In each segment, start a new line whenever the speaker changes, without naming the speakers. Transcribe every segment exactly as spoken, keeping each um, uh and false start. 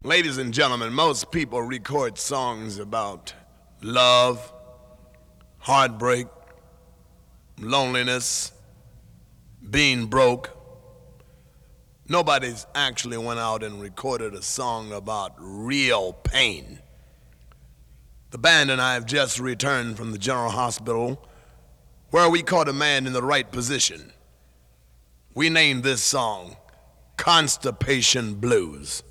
Ladies and gentlemen, most people record songs about love, heartbreak, loneliness, being broke. Nobody's actually went out and recorded a song about real pain. The band and I have just returned from the General Hospital where we caught a man in the right position. We named this song Constipation Blues.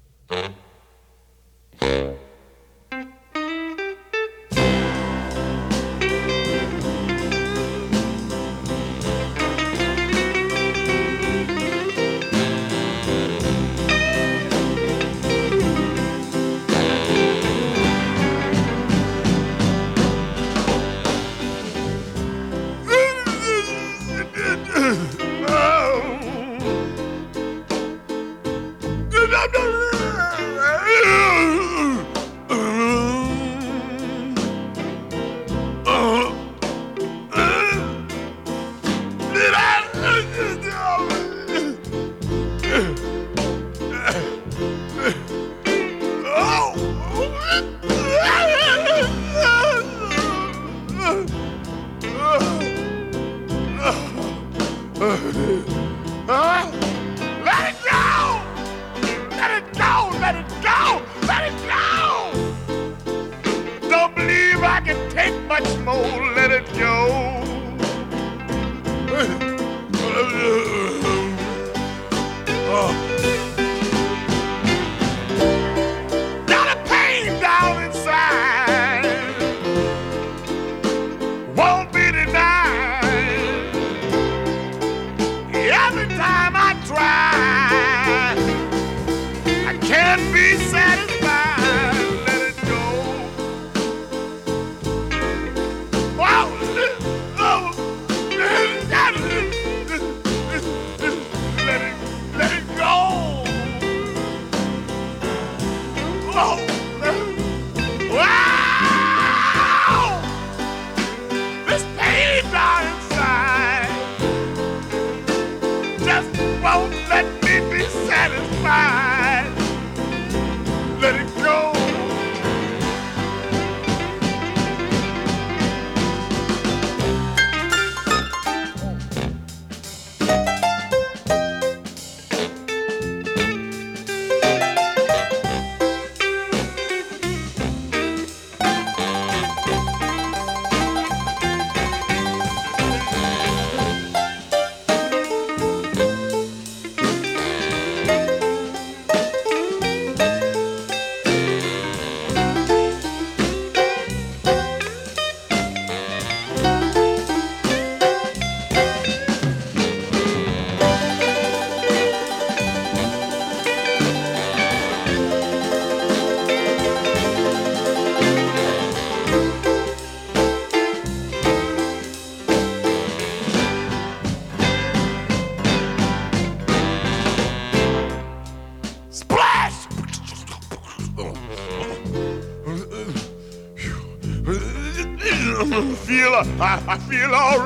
Feel, I, I feel all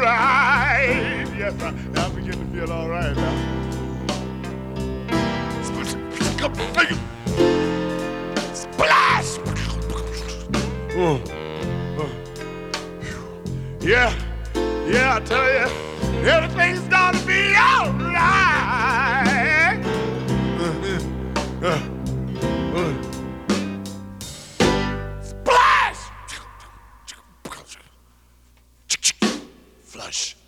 right. Yes, I, I begin to feel all right now. Splash! Oh, oh. Yeah, yeah, I tell you, everything's gonna be all right. Uh, uh, uh. Flush.